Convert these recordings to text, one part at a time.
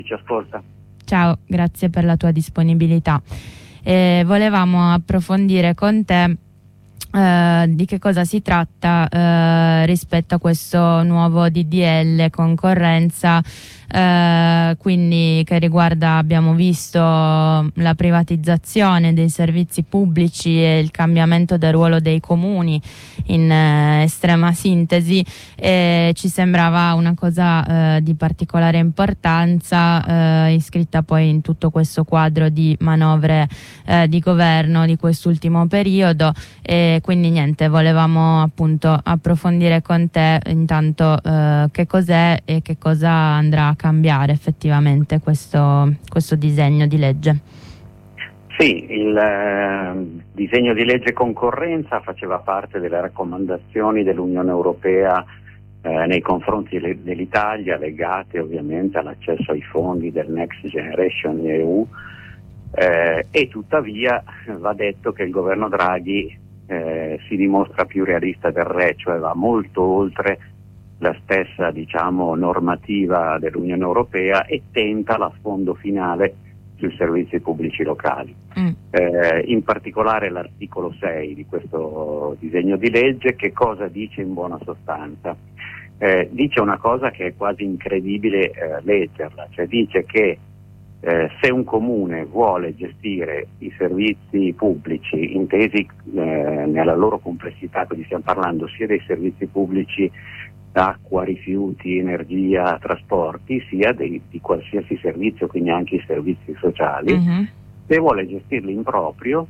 Ci ascolta. Ciao, grazie per la tua disponibilità. Volevamo approfondire con te di che cosa si tratta rispetto a questo nuovo DDL concorrenza, quindi che riguarda, abbiamo visto, la privatizzazione dei servizi pubblici e il cambiamento del ruolo dei comuni in estrema sintesi. Ci sembrava una cosa di particolare importanza, iscritta poi in tutto questo quadro di manovre di governo di quest'ultimo periodo. Quindi niente, volevamo appunto approfondire con te intanto che cos'è e che cosa andrà a cambiare effettivamente questo disegno di legge. Sì, il disegno di legge concorrenza faceva parte delle raccomandazioni dell'Unione Europea nei confronti dell'Italia, legate ovviamente all'accesso ai fondi del Next Generation EU, e tuttavia va detto che il governo Draghi si dimostra più realista del re, cioè va molto oltre la stessa, diciamo, normativa dell'Unione Europea e tenta l'affondo finale sui servizi pubblici locali. In particolare l'articolo 6 di questo disegno di legge che cosa dice in buona sostanza? Dice una cosa che è quasi incredibile leggerla, cioè dice che se un comune vuole gestire i servizi pubblici, intesi nella loro complessità, quindi stiamo parlando sia dei servizi pubblici acqua, rifiuti, energia, trasporti, sia di qualsiasi servizio, quindi anche i servizi sociali, se vuole gestirli in proprio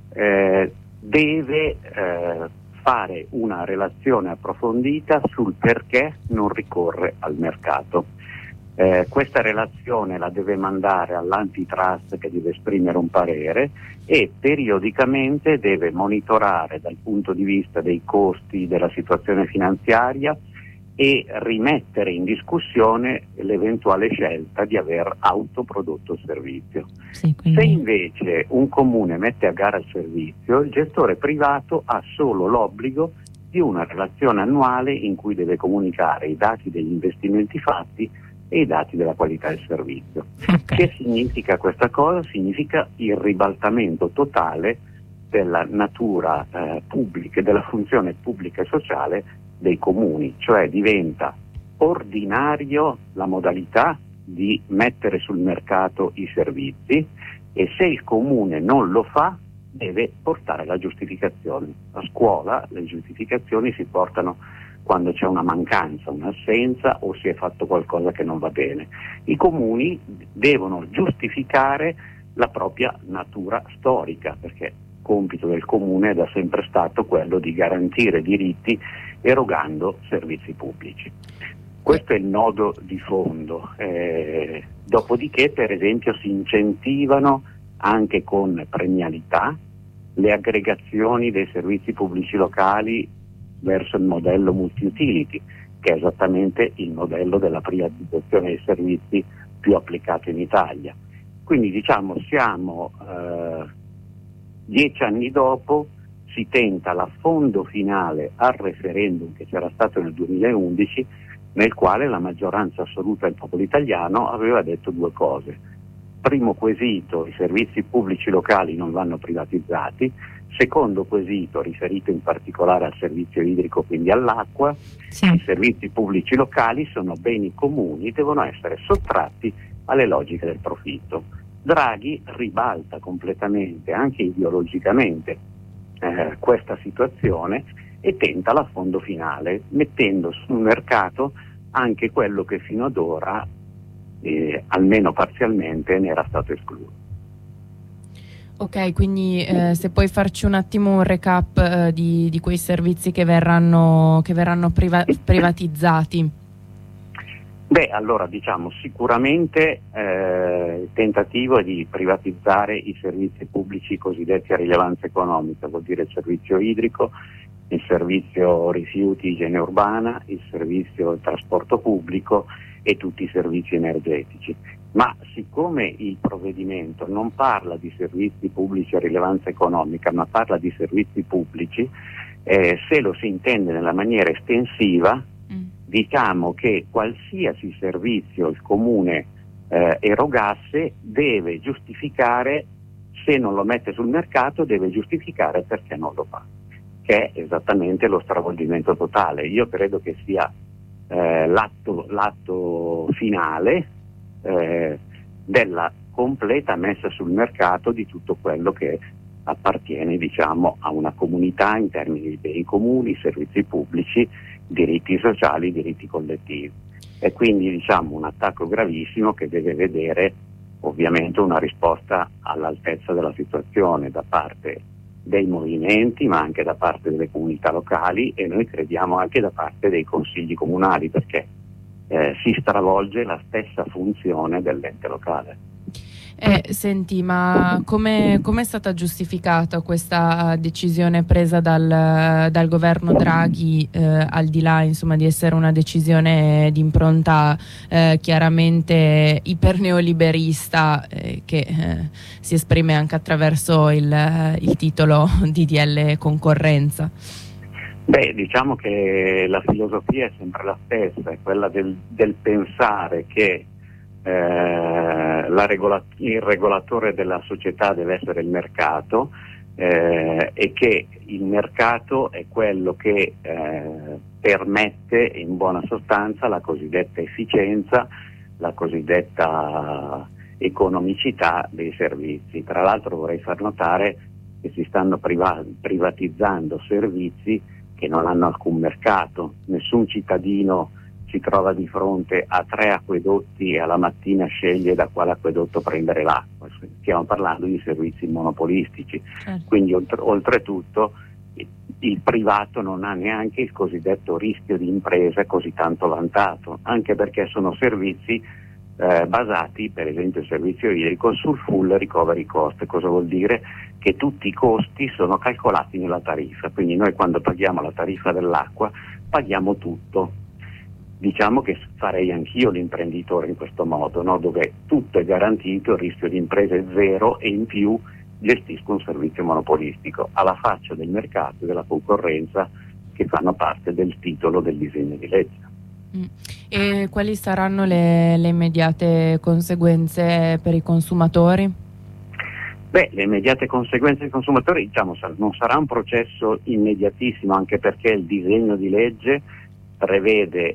deve fare una relazione approfondita sul perché non ricorre al mercato. Questa relazione la deve mandare all'antitrust, che deve esprimere un parere, e periodicamente deve monitorare dal punto di vista dei costi, della situazione finanziaria, e rimettere in discussione l'eventuale scelta di aver autoprodotto il servizio. Sì, quindi... Se invece un comune mette a gara il servizio, il gestore privato ha solo l'obbligo di una relazione annuale in cui deve comunicare i dati degli investimenti fatti e i dati della qualità del servizio. Che significa questa cosa? Significa il ribaltamento totale della natura pubblica, della funzione pubblica e sociale dei comuni, cioè diventa ordinario la modalità di mettere sul mercato i servizi, e se il comune non lo fa deve portare la giustificazione. A scuola le giustificazioni si portano quando c'è una mancanza, un'assenza o si è fatto qualcosa che non va bene. I comuni devono giustificare la propria natura storica, perché il compito del comune è da sempre stato quello di garantire diritti erogando servizi pubblici. Questo è il nodo di fondo. Dopodiché, per esempio, si incentivano anche con premialità le aggregazioni dei servizi pubblici locali verso il modello multi-utility, che è esattamente il modello della privatizzazione dei servizi più applicato in Italia. Quindi diciamo siamo 10 anni dopo, si tenta l'affondo finale al referendum che c'era stato nel 2011, nel quale la maggioranza assoluta del popolo italiano aveva detto due cose. Primo quesito, i servizi pubblici locali non vanno privatizzati. Secondo quesito, riferito in particolare al servizio idrico, quindi all'acqua, Sì. I servizi pubblici locali sono beni comuni, devono essere sottratti alle logiche del profitto. Draghi ribalta completamente, anche ideologicamente, questa situazione e tenta l'affondo finale, mettendo sul mercato anche quello che fino ad ora, almeno parzialmente, ne era stato escluso. Ok, quindi se puoi farci un attimo un recap di quei servizi che verranno privatizzati. Beh, allora diciamo sicuramente il tentativo è di privatizzare i servizi pubblici cosiddetti a rilevanza economica, vuol dire il servizio idrico, il servizio rifiuti, igiene urbana, il servizio trasporto pubblico e tutti i servizi energetici. Ma siccome il provvedimento non parla di servizi pubblici a rilevanza economica, ma parla di servizi pubblici, se lo si intende nella maniera estensiva, diciamo che qualsiasi servizio il comune erogasse, deve giustificare, se non lo mette sul mercato, deve giustificare perché non lo fa, che è esattamente lo stravolgimento totale. Io credo che sia l'atto finale della completa messa sul mercato di tutto quello che appartiene, diciamo, a una comunità in termini di beni comuni, servizi pubblici, diritti sociali, diritti collettivi. E quindi, diciamo, un attacco gravissimo che deve vedere ovviamente una risposta all'altezza della situazione da parte dei movimenti, ma anche da parte delle comunità locali, e noi crediamo anche da parte dei consigli comunali, perché si stravolge la stessa funzione dell'ente locale. Senti, ma come è stata giustificata questa decisione presa dal governo Draghi, al di là, insomma, di essere una decisione di impronta chiaramente iperneoliberista, che si esprime anche attraverso il titolo DDL concorrenza? Beh, diciamo che la filosofia è sempre la stessa, è quella del pensare che il regolatore della società deve essere il mercato, e che il mercato è quello che permette in buona sostanza la cosiddetta efficienza, la cosiddetta economicità dei servizi. Tra l'altro vorrei far notare che si stanno privatizzando servizi che non hanno alcun mercato. Nessun cittadino si trova di fronte a 3 acquedotti e alla mattina sceglie da quale acquedotto prendere l'acqua. Stiamo parlando di servizi monopolistici. Certo. Quindi oltretutto il privato non ha neanche il cosiddetto rischio di impresa così tanto vantato, anche perché sono servizi basati, per esempio il servizio idrico, sul full recovery cost. Cosa vuol dire? Che tutti i costi sono calcolati nella tariffa, quindi noi quando paghiamo la tariffa dell'acqua paghiamo tutto. Diciamo che farei anch'io l'imprenditore in questo modo, no? Dove tutto è garantito, il rischio di impresa è zero e in più gestisco un servizio monopolistico, alla faccia del mercato e della concorrenza che fanno parte del titolo del disegno di legge. E quali saranno le immediate conseguenze per i consumatori? Beh, le immediate conseguenze dei consumatori, diciamo, non sarà un processo immediatissimo, anche perché il disegno di legge prevede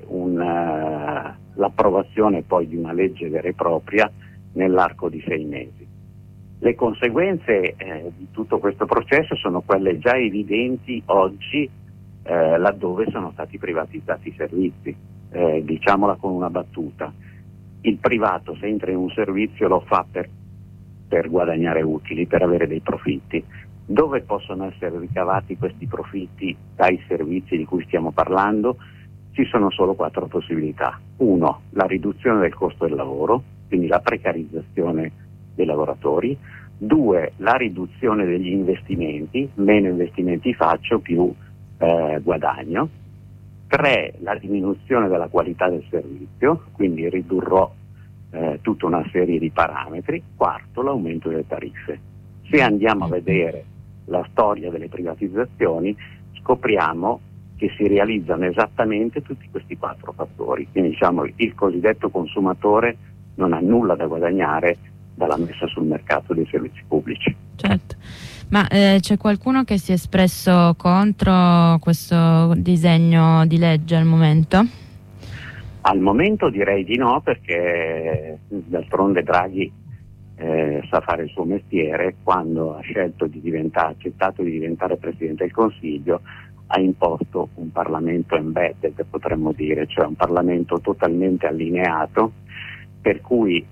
l'approvazione poi di una legge vera e propria nell'arco di 6 mesi. Le conseguenze di tutto questo processo sono quelle già evidenti oggi laddove sono stati privatizzati i servizi. Diciamola con una battuta: il privato, se entra in un servizio, lo fa per guadagnare utili, per avere dei profitti. Dove possono essere ricavati questi profitti dai servizi di cui stiamo parlando? Ci sono solo 4 possibilità. 1, la riduzione del costo del lavoro, quindi la precarizzazione dei lavoratori. 2, la riduzione degli investimenti, meno investimenti faccio, più guadagno. 3, la diminuzione della qualità del servizio, quindi ridurrò tutta una serie di parametri. 4, l'aumento delle tariffe. Se andiamo a vedere la storia delle privatizzazioni, scopriamo che si realizzano esattamente tutti questi 4 fattori. Quindi, diciamo, il cosiddetto consumatore non ha nulla da guadagnare dalla messa sul mercato dei servizi pubblici. Certo, ma c'è qualcuno che si è espresso contro questo disegno di legge al momento? Al momento direi di no, perché d'altronde Draghi sa fare il suo mestiere. Quando ha accettato di diventare Presidente del Consiglio, ha imposto un Parlamento embedded, potremmo dire, cioè un Parlamento totalmente allineato, per cui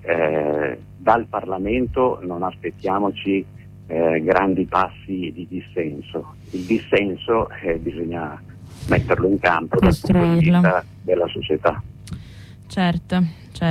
dal Parlamento non aspettiamoci grandi passi di dissenso. Il dissenso bisogna metterlo in campo dal punto di vista della società. Certo.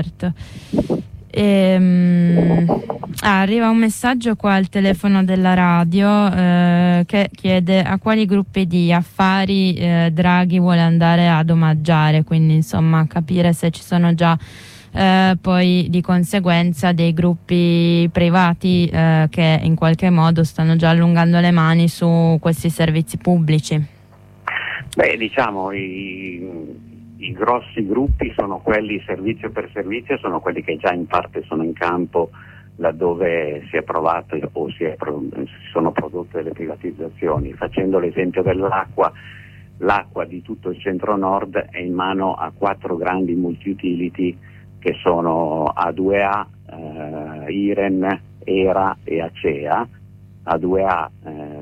Arriva un messaggio qua al telefono della radio che chiede a quali gruppi di affari Draghi vuole andare ad omaggiare, quindi insomma capire se ci sono già poi di conseguenza dei gruppi privati che in qualche modo stanno già allungando le mani su questi servizi pubblici. Beh, diciamo I grossi gruppi sono quelli servizio per servizio, sono quelli che già in parte sono in campo laddove si è provato o si sono prodotte delle privatizzazioni. Facendo l'esempio dell'acqua, l'acqua di tutto il centro-nord è in mano a 4 grandi multi-utility che sono A2A, Iren, Era e Acea. A2A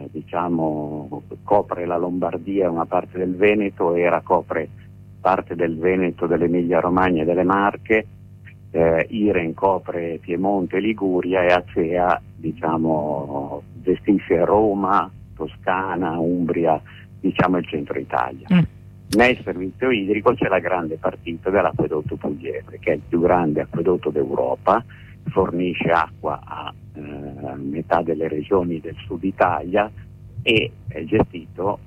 copre la Lombardia e una parte del Veneto, Era copre parte del Veneto, dell'Emilia Romagna e delle Marche, Iren copre Piemonte e Liguria e Acea gestisce Roma, Toscana, Umbria, il centro Italia. Nel servizio idrico c'è la grande partita dell'acquedotto pugliese, che è il più grande acquedotto d'Europa, fornisce acqua a metà delle regioni del sud Italia e è gestito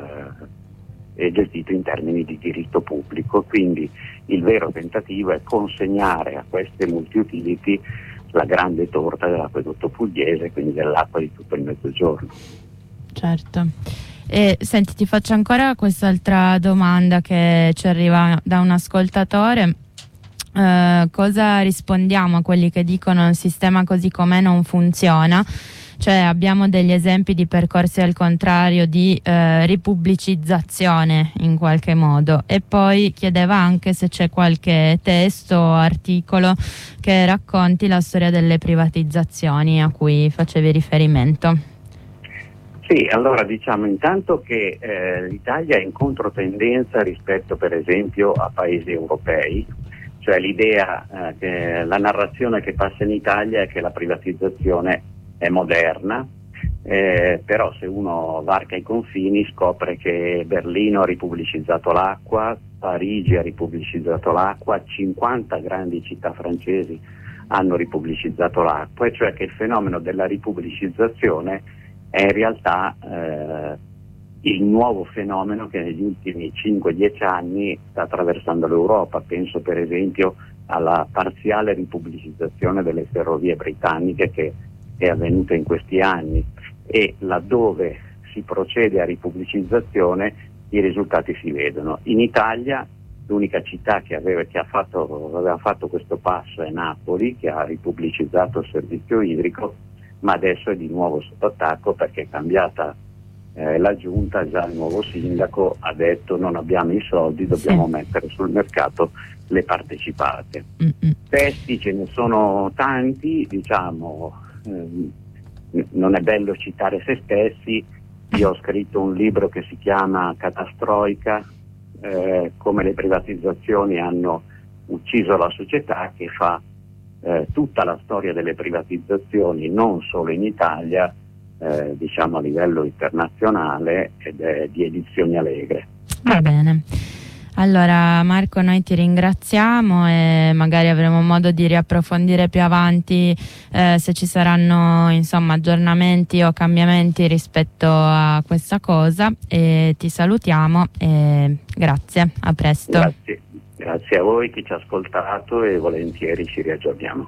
in termini di diritto pubblico, quindi il vero tentativo è consegnare a queste multi-utility la grande torta dell'acquedotto pugliese, quindi dell'acqua di tutto il Mezzogiorno. Certo. E senti, ti faccio ancora quest'altra domanda che ci arriva da un ascoltatore. Cosa rispondiamo a quelli che dicono il sistema così com'è non funziona? Cioè abbiamo degli esempi di percorsi al contrario di ripubblicizzazione in qualche modo, e poi chiedeva anche se c'è qualche testo o articolo che racconti la storia delle privatizzazioni a cui facevi riferimento. Sì, allora diciamo intanto che l'Italia è in controtendenza rispetto per esempio a paesi europei, cioè l'idea, la narrazione che passa in Italia è che la privatizzazione è moderna, però se uno varca i confini scopre che Berlino ha ripubblicizzato l'acqua, Parigi ha ripubblicizzato l'acqua, 50 grandi città francesi hanno ripubblicizzato l'acqua, e cioè che il fenomeno della ripubblicizzazione è in realtà il nuovo fenomeno che negli ultimi 5-10 anni sta attraversando l'Europa. Penso per esempio alla parziale ripubblicizzazione delle ferrovie britanniche che è avvenuta in questi anni, e laddove si procede a ripubblicizzazione i risultati si vedono. In Italia l'unica città che aveva fatto questo passo è Napoli, che ha ripubblicizzato il servizio idrico, ma adesso è di nuovo sotto attacco perché è cambiata la giunta. Già il nuovo sindaco ha detto non abbiamo i soldi, dobbiamo mettere sul mercato le partecipate. Testi ce ne sono tanti, non è bello citare se stessi. Io ho scritto un libro che si chiama Catastroica, come le privatizzazioni hanno ucciso la società, che fa tutta la storia delle privatizzazioni non solo in Italia, a livello internazionale, ed è di Edizioni Allegre. Va bene. Allora Marco, noi ti ringraziamo e magari avremo modo di riapprofondire più avanti se ci saranno aggiornamenti o cambiamenti rispetto a questa cosa, e ti salutiamo e grazie, a presto. Grazie a voi, chi ci ha ascoltato, e volentieri ci riaggiorniamo.